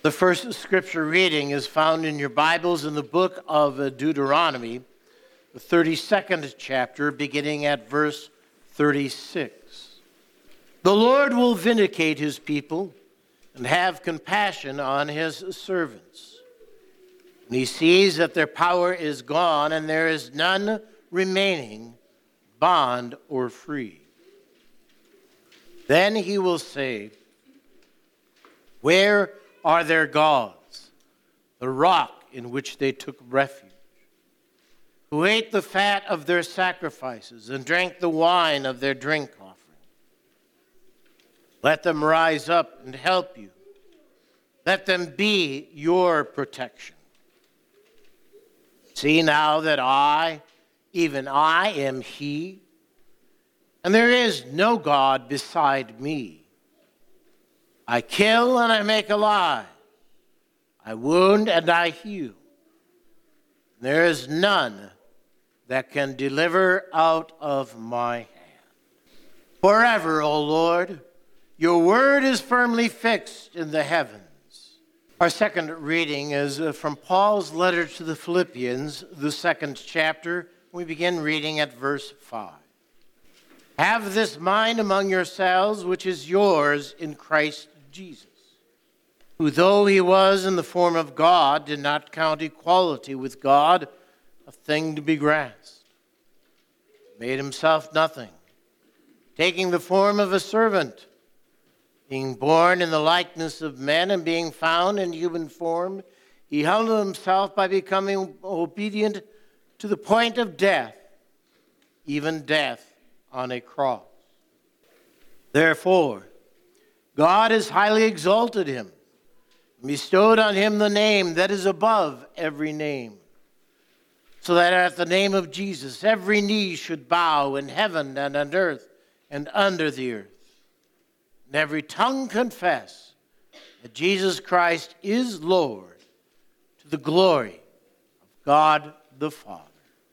The first scripture reading is found in your Bibles in the book of Deuteronomy, the 32nd chapter, beginning at verse 36. The Lord will vindicate his people and have compassion on his servants. When he sees that their power is gone and there is none remaining, bond or free. Then he will say, "Where are their gods, the rock in which they took refuge, who ate the fat of their sacrifices and drank the wine of their drink offering? Let them rise up and help you. Let them be your protection. See now that I, even I, am he, and there is no God beside me. I kill and I make alive. I wound and I heal. There is none that can deliver out of my hand. Forever, O Lord, your word is firmly fixed in the heavens." Our second reading is from Paul's letter to the Philippians, the second chapter. We begin reading at verse 5. "Have this mind among yourselves, which is yours in Christ Jesus, who though he was in the form of God, did not count equality with God a thing to be grasped. Made himself nothing, taking the form of a servant, being born in the likeness of men and being found in human form, he humbled himself by becoming obedient to the point of death, even death on a cross. Therefore, God has highly exalted him and bestowed on him the name that is above every name, so that at the name of Jesus every knee should bow in heaven and on earth and under the earth, and every tongue confess that Jesus Christ is Lord, to the glory of God the Father.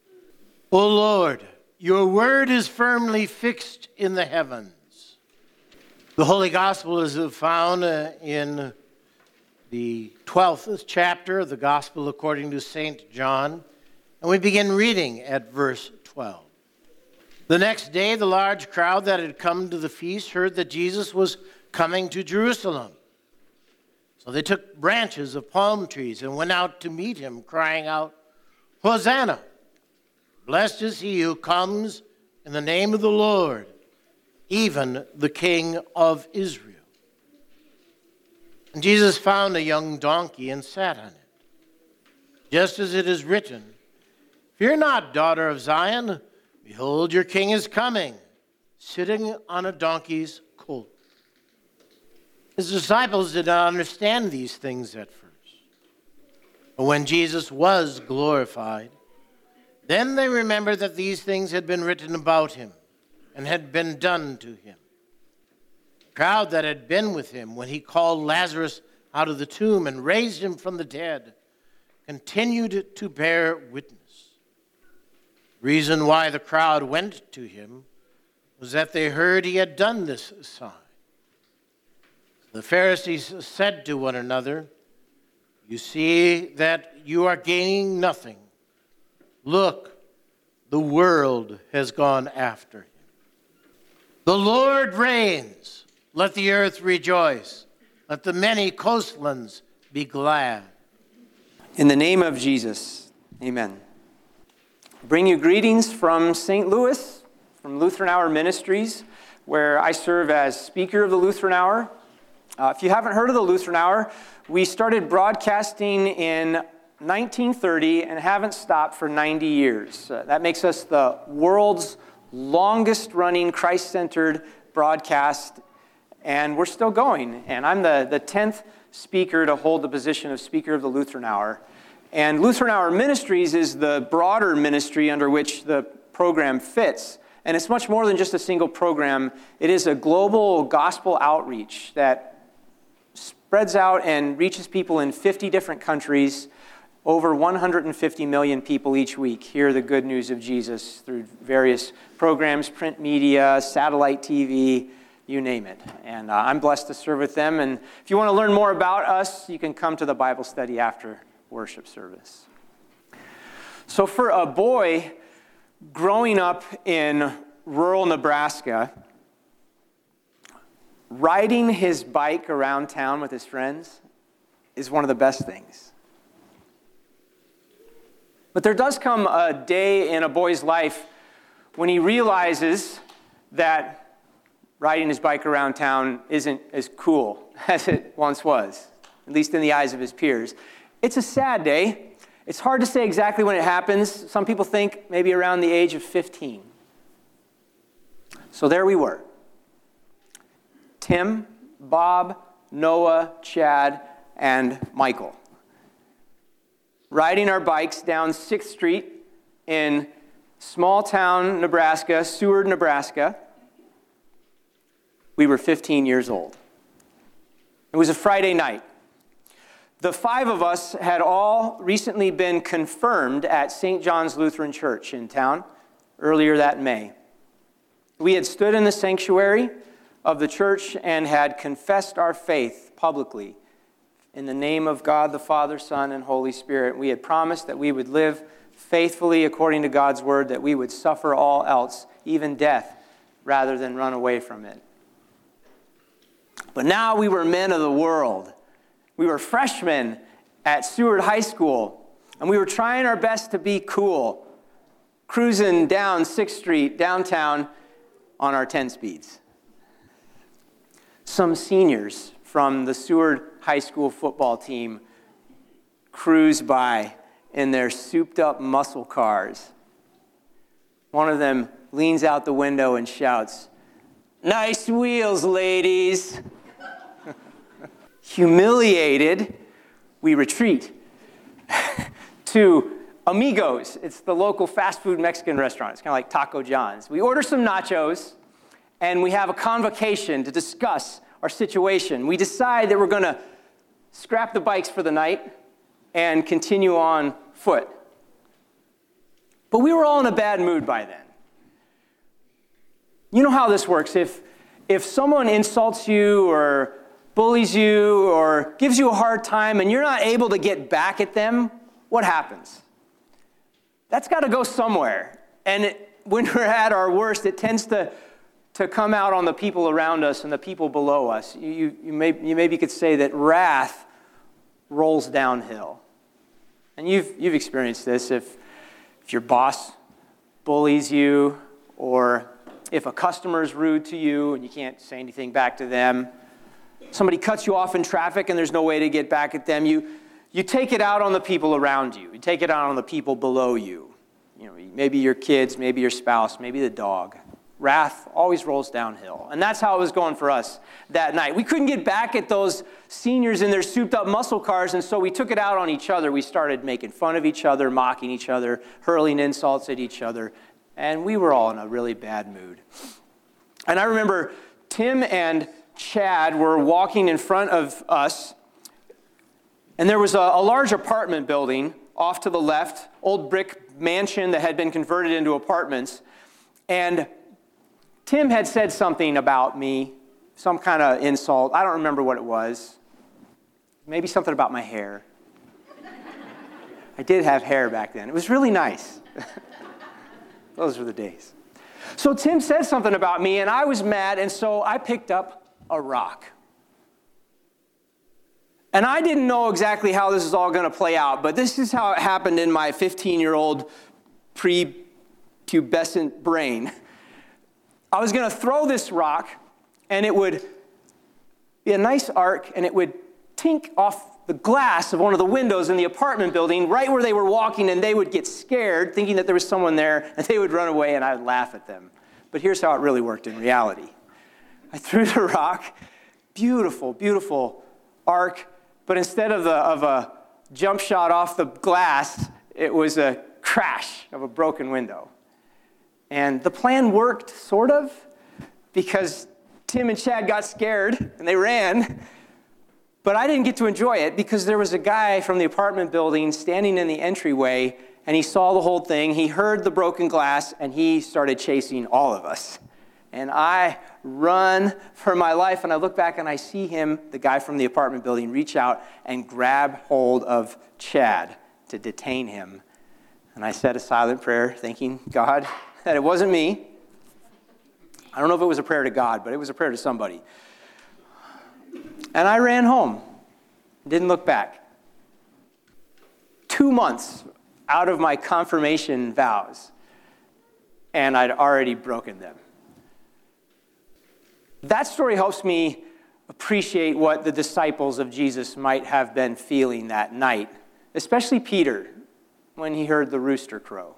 O Lord, your word is firmly fixed in the heavens." The Holy Gospel is found in the 12th chapter of the Gospel according to St. John, and we begin reading at verse 12. "The next day, the large crowd that had come to the feast heard that Jesus was coming to Jerusalem. So they took branches of palm trees and went out to meet him, crying out, 'Hosanna! Blessed is he who comes in the name of the Lord, even the King of Israel.' And Jesus found a young donkey and sat on it, just as it is written, 'Fear not, daughter of Zion, behold, your king is coming, sitting on a donkey's colt.' His disciples did not understand these things at first. But when Jesus was glorified, then they remembered that these things had been written about him and had been done to him. The crowd that had been with him when he called Lazarus out of the tomb and raised him from the dead continued to bear witness. The reason why the crowd went to him was that they heard he had done this sign. The Pharisees said to one another, 'You see that you are gaining nothing. Look, the world has gone after him. The Lord reigns. Let the earth rejoice. Let the many coastlands be glad.'" In the name of Jesus, amen. I bring you greetings from St. Louis, from Lutheran Hour Ministries, where I serve as speaker of the Lutheran Hour. If you haven't heard of the Lutheran Hour, we started broadcasting in 1930 and haven't stopped for 90 years. That makes us the world's longest-running Christ-centered broadcast, and we're still going. And I'm the 10th speaker to hold the position of Speaker of the Lutheran Hour. And Lutheran Hour Ministries is the broader ministry under which the program fits. And it's much more than just a single program. It is a global gospel outreach that spreads out and reaches people in 50 different countries. Over 150 million people each week hear the good news of Jesus through various programs, print media, satellite TV, you name it. And I'm blessed to serve with them. And if you want to learn more about us, you can come to the Bible study after worship service. So for a boy growing up in rural Nebraska, riding his bike around town with his friends is one of the best things. But there does come a day in a boy's life when he realizes that riding his bike around town isn't as cool as it once was, at least in the eyes of his peers. It's a sad day. It's hard to say exactly when it happens. Some people think maybe around the age of 15. So there we were. Tim, Bob, Noah, Chad, and Michael, riding our bikes down 6th Street in small town Nebraska, Seward, Nebraska. We were 15 years old. It was a Friday night. The 5 of us had all recently been confirmed at St. John's Lutheran Church in town earlier that May. We had stood in the sanctuary of the church and had confessed our faith publicly in the name of God the Father, Son, and Holy Spirit. We had promised that we would live faithfully according to God's word, that we would suffer all else, even death, rather than run away from it. But now we were men of the world. We were freshmen at Seward High School, and we were trying our best to be cool, cruising down 6th Street downtown on our 10 speeds. Some seniors from the Seward High School football team cruise by in their souped-up muscle cars. One of them leans out the window and shouts, "Nice wheels, ladies." Humiliated, we retreat to Amigos. It's the local fast food Mexican restaurant. It's kind of like Taco John's. We order some nachos, and we have a convocation to discuss our situation. We decide that we're going to scrap the bikes for the night and continue on foot. But we were all in a bad mood by then. You know how this works. If someone insults you or bullies you or gives you a hard time and you're not able to get back at them, what happens? That's got to go somewhere. And when we're at our worst, it tends to come out on the people around us and the people below us. You maybe could say that wrath rolls downhill. And you've experienced this. If your boss bullies you, or if a customer is rude to you and you can't say anything back to them, somebody cuts you off in traffic and there's no way to get back at them, you take it out on the people around you. You take it out on the people below you. Maybe your kids, maybe your spouse, maybe the dog. Wrath always rolls downhill. And that's how it was going for us that night. We couldn't get back at those seniors in their souped-up muscle cars, and so we took it out on each other. We started making fun of each other, mocking each other, hurling insults at each other, and we were all in a really bad mood. And I remember Tim and Chad were walking in front of us, and there was a large apartment building off to the left, old brick mansion that had been converted into apartments, and Tim had said something about me, some kind of insult. I don't remember what it was. Maybe something about my hair. I did have hair back then. It was really nice. Those were the days. So Tim said something about me, and I was mad, and so I picked up a rock. And I didn't know exactly how this is all going to play out, but this is how it happened in my 15-year-old prepubescent brain. I was going to throw this rock, and it would be a nice arc, and it would tink off the glass of one of the windows in the apartment building right where they were walking, and they would get scared, thinking that there was someone there, and they would run away, and I would laugh at them. But here's how it really worked in reality. I threw the rock, beautiful, beautiful arc, but instead of a jump shot off the glass, it was a crash of a broken window. And the plan worked, sort of, because Tim and Chad got scared, and they ran. But I didn't get to enjoy it because there was a guy from the apartment building standing in the entryway, and he saw the whole thing. He heard the broken glass, and he started chasing all of us. And I run for my life. And I look back and I see him, the guy from the apartment building, reach out and grab hold of Chad to detain him. And I said a silent prayer, thanking God that it wasn't me. I don't know if it was a prayer to God, but it was a prayer to somebody. And I ran home. Didn't look back. 2 months out of my confirmation vows, and I'd already broken them. That story helps me appreciate what the disciples of Jesus might have been feeling that night, especially Peter, when he heard the rooster crow.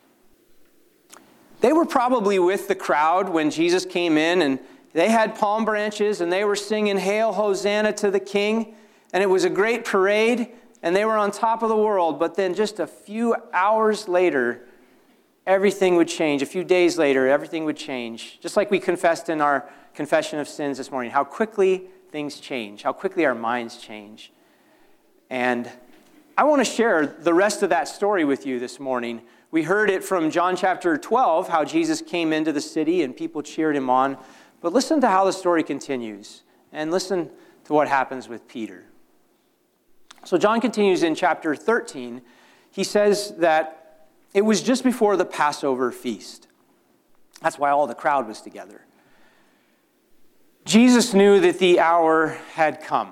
They were probably with the crowd when Jesus came in, and they had palm branches, and they were singing, "Hail, Hosanna to the King," and it was a great parade, and they were on top of the world. But then just a few hours later, everything would change. A few days later, everything would change. Just like we confessed in our confession of sins this morning, how quickly things change, how quickly our minds change. And I want to share the rest of that story with you this morning. We heard it from John chapter 12, how Jesus came into the city and people cheered him on. But listen to how the story continues, and listen to what happens with Peter. So John continues in chapter 13. He says that it was just before the Passover feast. That's why all the crowd was together. Jesus knew that the hour had come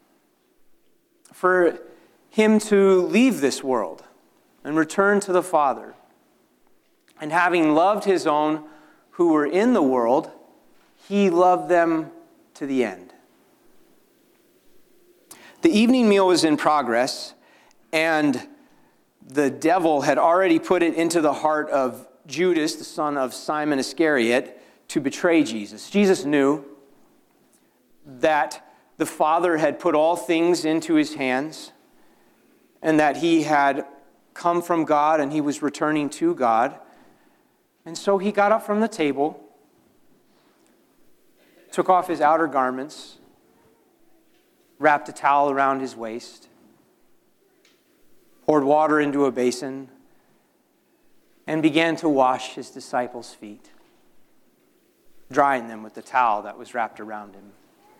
for him to leave this world and return to the Father. And having loved his own who were in the world, he loved them to the end. The evening meal was in progress, and the devil had already put it into the heart of Judas, the son of Simon Iscariot, to betray Jesus. Jesus knew that the Father had put all things into his hands, and that he had come from God and he was returning to God. And so he got up from the table, took off his outer garments, wrapped a towel around his waist, poured water into a basin, and began to wash his disciples' feet, drying them with the towel that was wrapped around him.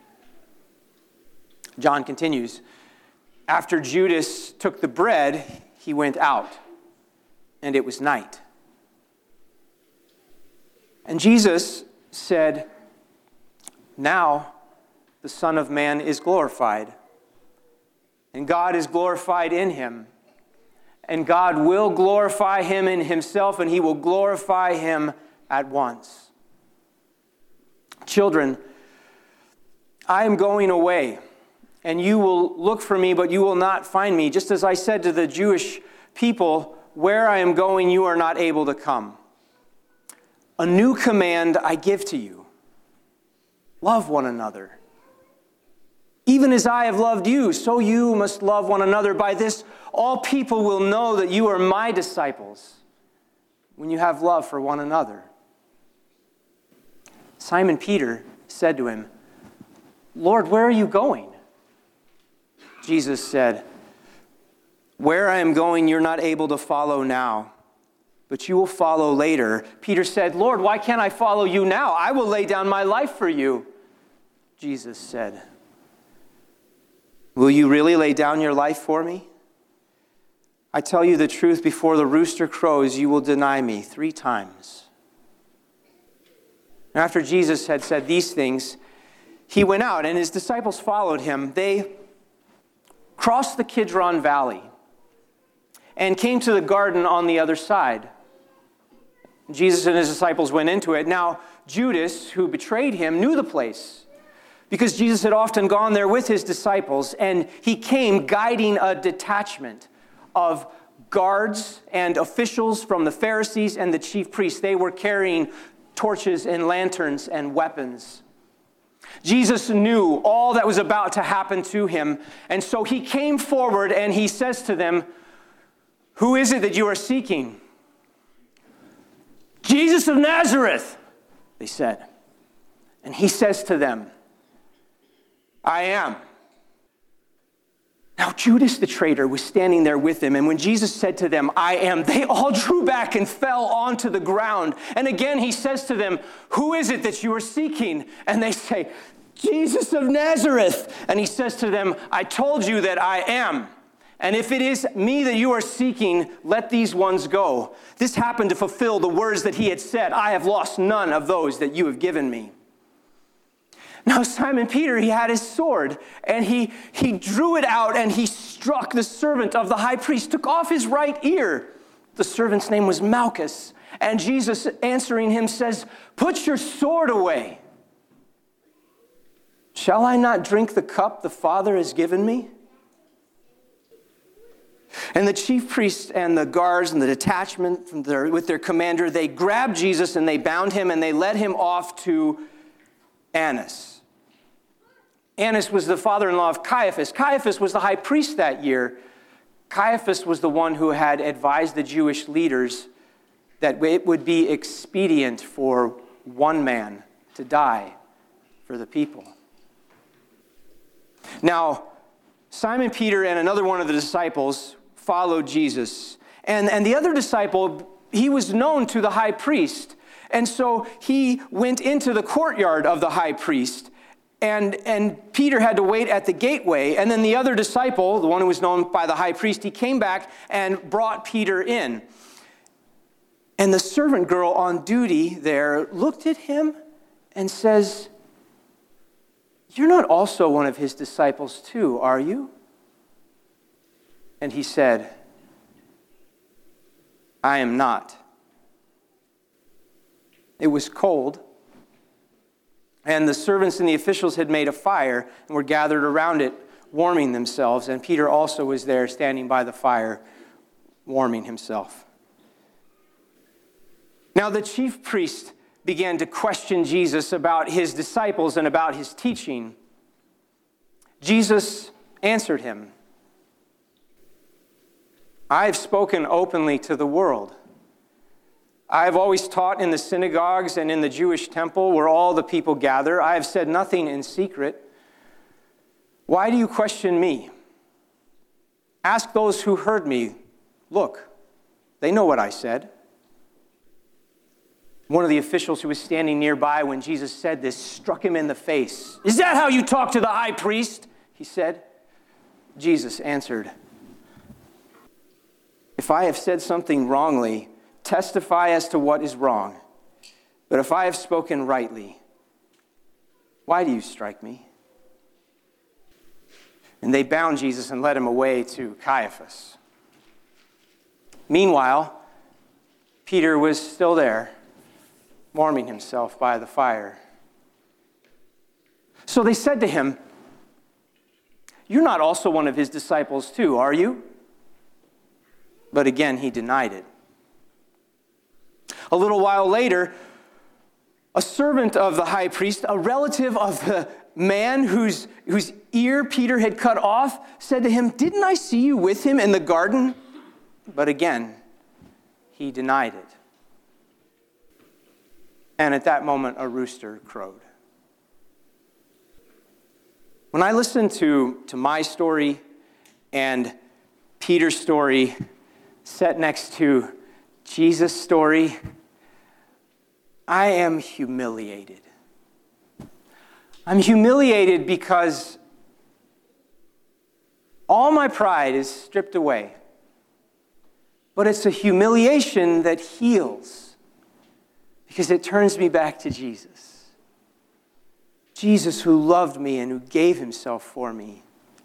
John continues, after Judas took the bread, he went out, and it was night. And Jesus said, now the Son of Man is glorified, and God is glorified in him, and God will glorify him in himself, and he will glorify him at once. Children, I am going away, and you will look for me, but you will not find me. Just as I said to the Jewish people, where I am going, you are not able to come. A new command I give to you. Love one another. Even as I have loved you, so you must love one another. By this, all people will know that you are my disciples, when you have love for one another. Simon Peter said to him, Lord, where are you going? Jesus said, where I am going, you're not able to follow now, but you will follow later. Peter said, Lord, why can't I follow you now? I will lay down my life for you. Jesus said, will you really lay down your life for me? I tell you the truth, before the rooster crows, you will deny me 3 times. And after Jesus had said these things, he went out, and his disciples followed him. They crossed the Kidron Valley and came to the garden on the other side. Jesus and his disciples went into it. Now, Judas, who betrayed him, knew the place, because Jesus had often gone there with his disciples, and he came guiding a detachment of guards and officials from the Pharisees and the chief priests. They were carrying torches and lanterns and weapons. Jesus knew all that was about to happen to him, and so he came forward and he says to them, who is it that you are seeking? Jesus of Nazareth, they said. And he says to them, I am. Now Judas the traitor was standing there with them, and when Jesus said to them, "I am," they all drew back and fell onto the ground. And again he says to them, "Who is it that you are seeking?" And they say, "Jesus of Nazareth." And he says to them, "I told you that I am. And if it is me that you are seeking, let these ones go." This happened to fulfill the words that he had said, "I have lost none of those that you have given me." Now Simon Peter, he had his sword, and he drew it out, and he struck the servant of the high priest, took off his right ear. The servant's name was Malchus. And Jesus, answering him, says, "Put your sword away. Shall I not drink the cup the Father has given me?" And the chief priests and the guards and the detachment with their commander, they grabbed Jesus and they bound him and they led him off to Annas. Annas was the father-in-law of Caiaphas. Caiaphas was the high priest that year. Caiaphas was the one who had advised the Jewish leaders that it would be expedient for one man to die for the people. Now, Simon Peter and another one of the disciples followed Jesus. And the other disciple, he was known to the high priest. And so he went into the courtyard of the high priest. And Peter had to wait at the gateway. And then the other disciple, the one who was known by the high priest, he came back and brought Peter in. And the servant girl on duty there looked at him and says, "You're not also one of his disciples too, are you?" And he said, "I am not." It was cold, and the servants and the officials had made a fire and were gathered around it, warming themselves. And Peter also was there, standing by the fire, warming himself. Now the chief priest began to question Jesus about his disciples and about his teaching. Jesus answered him, "I have spoken openly to the world. I have always taught in the synagogues and in the Jewish temple where all the people gather. I have said nothing in secret. Why do you question me? Ask those who heard me. Look, they know what I said." One of the officials who was standing nearby when Jesus said this struck him in the face. "Is that how you talk to the high priest?" he said. Jesus answered, "If I have said something wrongly, testify as to what is wrong. But if I have spoken rightly, why do you strike me?" And they bound Jesus and led him away to Caiaphas. Meanwhile, Peter was still there, warming himself by the fire. So they said to him, "You're not also one of his disciples too, are you?" But again, he denied it. A little while later, a servant of the high priest, a relative of the man whose ear Peter had cut off, said to him, "Didn't I see you with him in the garden?" But again, he denied it. And at that moment, a rooster crowed. When I listen to my story and Peter's story set next to Jesus' story, I am humiliated. I'm humiliated because all my pride is stripped away. But it's a humiliation that heals because it turns me back to Jesus. Jesus who loved me and who gave himself for me.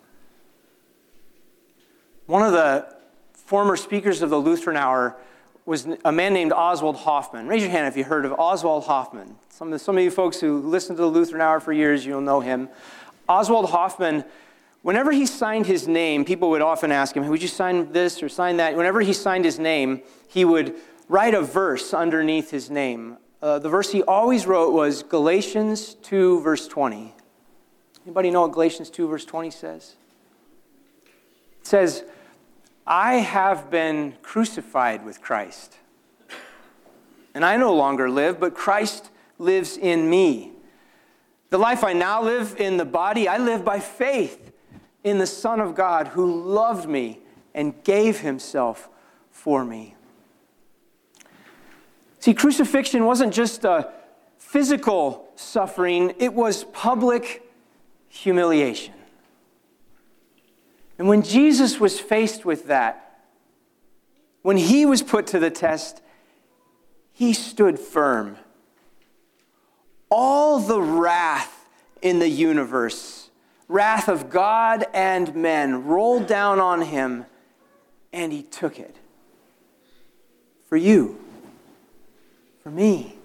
One of the former speakers of the Lutheran Hour was a man named Oswald Hoffman. Raise your hand if you heard of Oswald Hoffman. Some of you folks who listened to the Lutheran Hour for years, you'll know him. Oswald Hoffman, whenever he signed his name, people would often ask him, "Hey, would you sign this or sign that?" Whenever he signed his name, he would write a verse underneath his name. The verse he always wrote was Galatians 2, verse 20. Anybody know what Galatians 2, verse 20 says? It says, "I have been crucified with Christ. And I no longer live, but Christ lives in me. The life I now live in the body, I live by faith in the Son of God who loved me and gave himself for me. See, crucifixion wasn't just a physical suffering, it was public humiliation. And when Jesus was faced with that, when he was put to the test, he stood firm. All the wrath in the universe, wrath of God and men, rolled down on him, and he took it. For you, for me.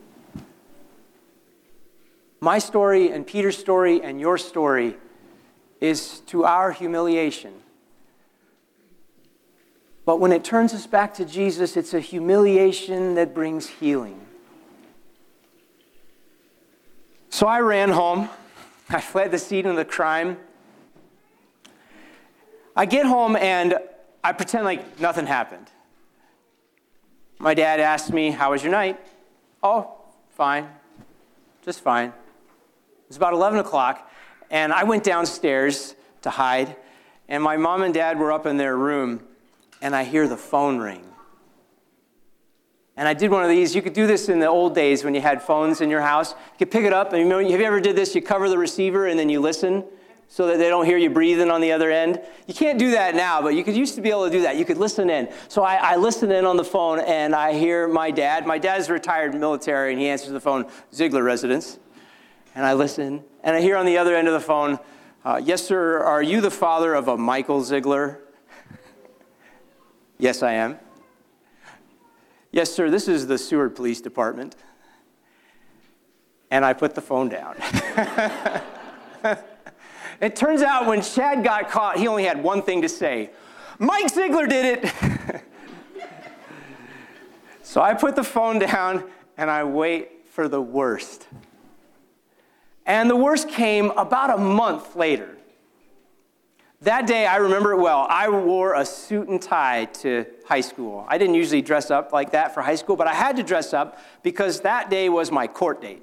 My story and Peter's story and your story is to our humiliation. But when it turns us back to Jesus, it's a humiliation that brings healing. So I ran home. I fled the scene of the crime. I get home and I pretend like nothing happened. My dad asked me, "How was your night?" "Oh, fine. Just fine." It was about 11 o'clock, and I went downstairs to hide, and my mom and dad were up in their room, and I hear the phone ring. And I did one of these. You could do this in the old days when you had phones in your house. You could pick it up, and have you ever did this? You cover the receiver, and then you listen so that they don't hear you breathing on the other end. You can't do that now, but you used to be able to do that. You could listen in. So I listen in on the phone, and I hear my dad. My dad's retired military, and he answers the phone, "Ziegler residence." And I listen, and I hear on the other end of the phone, "Yes, sir, are you the father of a Michael Ziegler?" "Yes, I am." "Yes, sir, this is the Seward Police Department." And I put the phone down. It turns out when Chad got caught, he only had one thing to say: "Mike Ziegler did it." So I put the phone down, and I wait for the worst. And the worst came about a month later. That day, I remember it well. I wore a suit and tie to high school. I didn't usually dress up like that for high school, but I had to dress up because that day was my court date.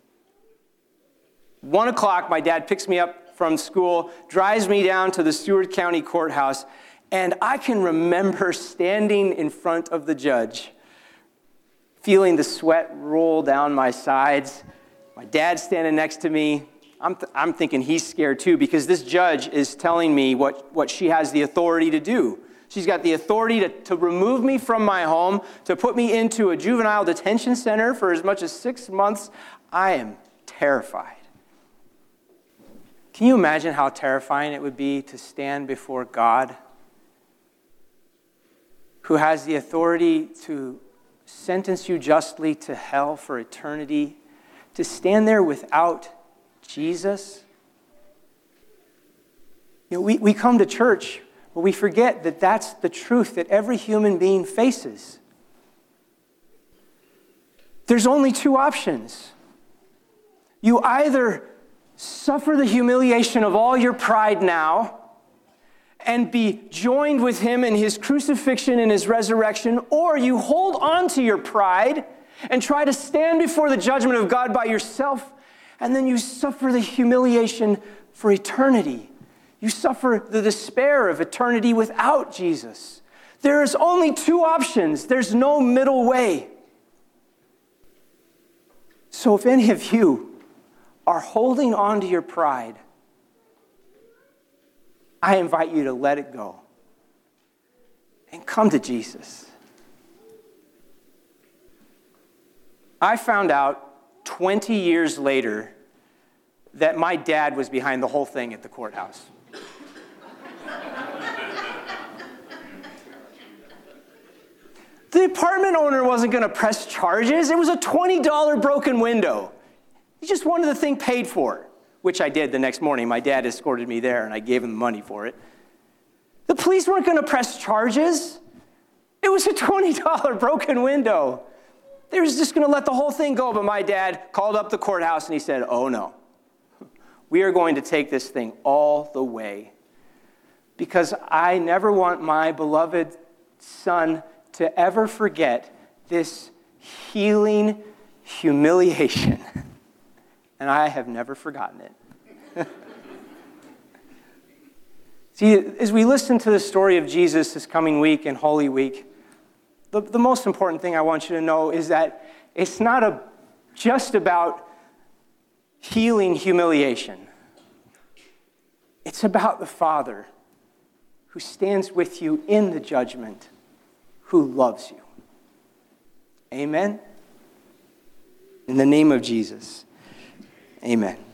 1 o'clock, my dad picks me up from school, drives me down to the Seward County Courthouse, and I can remember standing in front of the judge, feeling the sweat roll down my sides. My dad's standing next to me. I'm thinking he's scared too, because this judge is telling me what she has the authority to do. She's got the authority to remove me from my home, to put me into a juvenile detention center for as much as 6 months. I am terrified. Can you imagine how terrifying it would be to stand before God, who has the authority to sentence you justly to hell for eternity, to stand there without Jesus? We come to church, but we forget that that's the truth that every human being faces. There's only two options. You either suffer the humiliation of all your pride now and be joined with him in his crucifixion and his resurrection, or you hold on to your pride and try to stand before the judgment of God by yourself, and then you suffer the humiliation for eternity. You suffer the despair of eternity without Jesus. There is only two options. There's no middle way. So if any of you are holding on to your pride, I invite you to let it go and come to Jesus. I found out 20 years later that my dad was behind the whole thing at the courthouse. The apartment owner wasn't going to press charges. It was a $20 broken window. He just wanted the thing paid for, which I did the next morning. My dad escorted me there, and I gave him the money for it. The police weren't going to press charges. It was a $20 broken window. They were just going to let the whole thing go, but my dad called up the courthouse, and he said, "Oh, no. We are going to take this thing all the way, because I never want my beloved son to ever forget this healing humiliation." And I have never forgotten it. See, as we listen to the story of Jesus this coming week and Holy Week, the most important thing I want you to know is that it's not just about healing humiliation. It's about the Father who stands with you in the judgment, who loves you. Amen? In the name of Jesus, amen.